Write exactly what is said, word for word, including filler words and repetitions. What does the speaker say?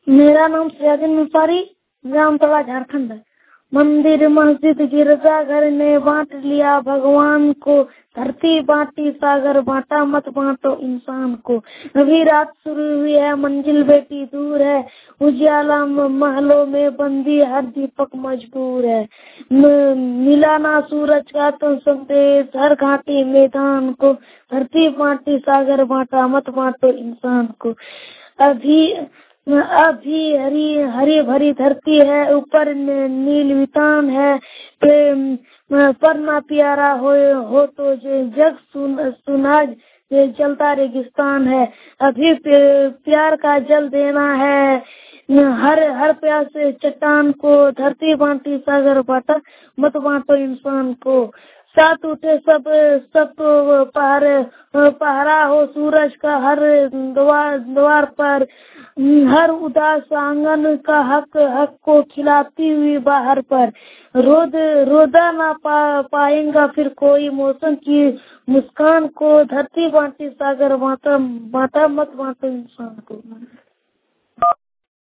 मेरा नाम सिराजुल अंसारी, जामतड़ा झारखंड है। मंदिर मस्जिद गिरजाघर ने बांट लिया भगवान को, धरती बांटी सागर बांटा मत बांटो इंसान को। अभी रात शुरू हुई है मंजिल बेटी दूर है, उजाला महलों में बंदी हर दीपक मजबूर है। मिला ना सूरज का तो संदेश हर घाटी मैदान को, धरती बांटी सागर बांटा मत बांटो इंसान को। अभी अभी हरी हरी भरी धरती है, ऊपर नील वितान है, पर ना प्यारा हो हो तो जग सुन सुना जलता रेगिस्तान है। अभी प्यार का जल देना है हर हर प्यासे चट्टान को, धरती बांटी सागर बांटा मत बांटो इंसान को। साथ उठे सब सब तो पहर पहरा हो सूरज का हर द्वार द्वार पर, हर उदास आंगन का हक हक को खिलाती हुई बाहर पर। रोद रोदा ना पा, पाएंगा फिर कोई मौसम की मुस्कान को, धरती बांटी सागर बांटा बांटा मत बांटो इंसान को।